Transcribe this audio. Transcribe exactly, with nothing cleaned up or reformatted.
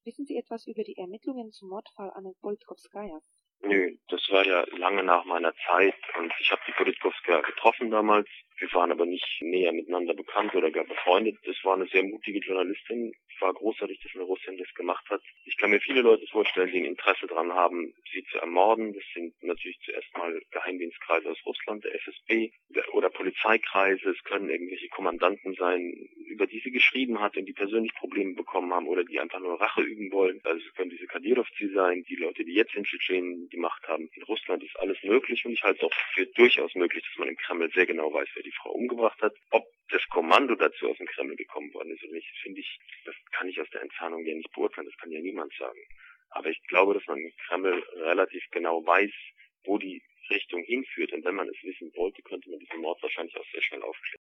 Wissen Sie etwas über die Ermittlungen zum Mordfall Anna Politkovskaja? Nö, das war ja lange nach meiner Zeit und ich habe die Politkovskaja getroffen damals. Wir waren aber nicht näher miteinander bekannt oder gar befreundet. Das war eine sehr mutige Journalistin. Es war großartig, dass eine Russin das gemacht hat. Ich kann mir viele Leute vorstellen, die ein Interesse daran haben, sie zu ermorden. Das sind natürlich zuerst mal Geheimdienstkreise aus Russland, der F S B oder Polizeikreise. Es können irgendwelche Kommandanten sein, über die sie geschrieben hat und die persönlich Probleme bekommen haben oder die einfach nur Rache üben wollen. Also es können diese Kadyrovцы sein, die Leute, die jetzt in Tschetschenien die Macht haben. In Russland ist alles möglich und ich halte es auch für durchaus möglich, dass man im Kreml sehr genau weiß, wer die Frau umgebracht hat. Ob das Kommando dazu aus dem Kreml gekommen worden ist oder nicht, finde ich, das kann ich aus der Entfernung ja nicht beurteilen, das kann ja niemand sagen. Aber ich glaube, dass man im Kreml relativ genau weiß, wo die Richtung hinführt. Und wenn man es wissen wollte, könnte man diesen Mord wahrscheinlich auch sehr schnell aufklären.